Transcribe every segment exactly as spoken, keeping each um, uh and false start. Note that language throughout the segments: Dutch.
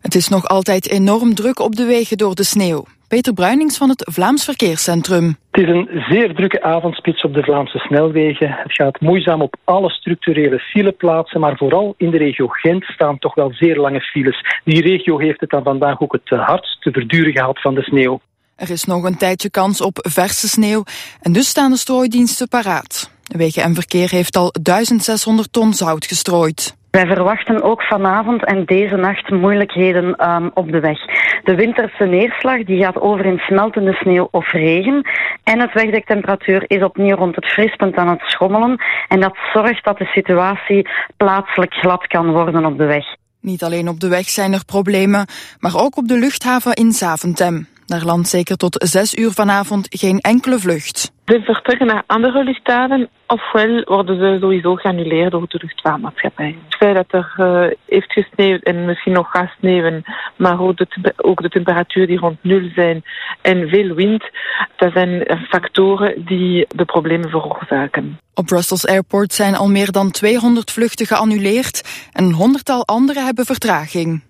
Het is nog altijd enorm druk op de wegen door de sneeuw. Peter Bruinings van het Vlaams Verkeerscentrum. Het is een zeer drukke avondspits op de Vlaamse snelwegen. Het gaat moeizaam op alle structurele fileplaatsen, maar vooral in de regio Gent staan toch wel zeer lange files. Die regio heeft het dan vandaag ook het hardst te verduren gehad van de sneeuw. Er is nog een tijdje kans op verse sneeuw en dus staan de strooidiensten paraat. Wegen en Verkeer heeft al duizend zeshonderd ton zout gestrooid. Wij verwachten ook vanavond en deze nacht moeilijkheden um, op de weg. De winterse neerslag die gaat over in smeltende sneeuw of regen. En het wegdektemperatuur is opnieuw rond het vriespunt aan het schommelen. En dat zorgt dat de situatie plaatselijk glad kan worden op de weg. Niet alleen op de weg zijn er problemen, maar ook op de luchthaven in Zaventem. Daar landt zeker tot zes uur vanavond geen enkele vlucht. Ze vertrekken naar andere luchthaven, ofwel worden ze sowieso geannuleerd door de luchtvaartmaatschappij. Het feit dat er uh, heeft gesneeuwd en misschien nog gaat sneeuwen, maar ook de, ook de temperatuur die rond nul zijn en veel wind, dat zijn factoren die de problemen veroorzaken. Op Brussels Airport zijn al meer dan tweehonderd vluchten geannuleerd en een honderdtal andere hebben vertraging.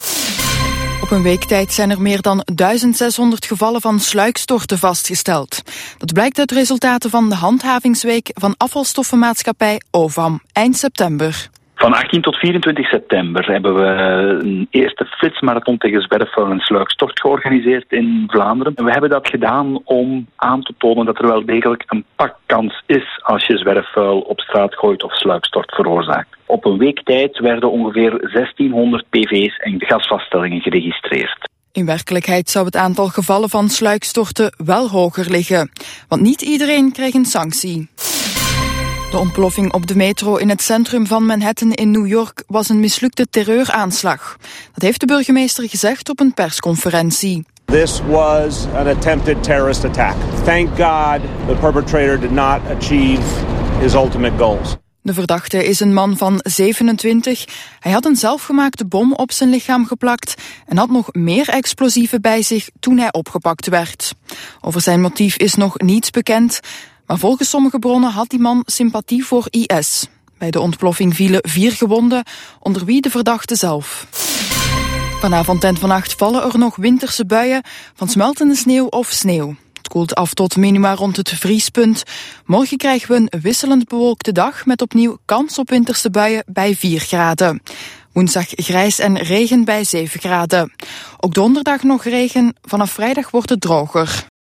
Op een week tijd zijn er meer dan duizend zeshonderd gevallen van sluikstorten vastgesteld. Dat blijkt uit resultaten van de handhavingsweek van afvalstoffenmaatschappij O V A M, eind september. Van achttien tot vierentwintig september hebben we een eerste flitsmarathon tegen zwerfvuil en sluikstort georganiseerd in Vlaanderen. En we hebben dat gedaan om aan te tonen dat er wel degelijk een pakkans is als je zwerfvuil op straat gooit of sluikstort veroorzaakt. Op een week tijd werden ongeveer zestienhonderd P V's en gasvaststellingen geregistreerd. In werkelijkheid zou het aantal gevallen van sluikstorten wel hoger liggen, want niet iedereen kreeg een sanctie. De ontploffing op de metro in het centrum van Manhattan in New York was een mislukte terreuraanslag. Dat heeft de burgemeester gezegd op een persconferentie. This was an attempted terrorist attack. Thank God the perpetrator did not achieve his ultimate goals. De verdachte is een man van zevenentwintig. Hij had een zelfgemaakte bom op zijn lichaam geplakt en had nog meer explosieven bij zich toen hij opgepakt werd. Over zijn motief is nog niets bekend, maar volgens sommige bronnen had die man sympathie voor I S. Bij de ontploffing vielen vier gewonden, onder wie de verdachte zelf. Vanavond en vannacht vallen er nog winterse buien van smeltende sneeuw of sneeuw. Het koelt af tot minima rond het vriespunt. Morgen krijgen we een wisselend bewolkte dag met opnieuw kans op winterse buien bij vier graden. Woensdag grijs en regen bij zeven graden. Ook donderdag nog regen, vanaf vrijdag wordt het droger.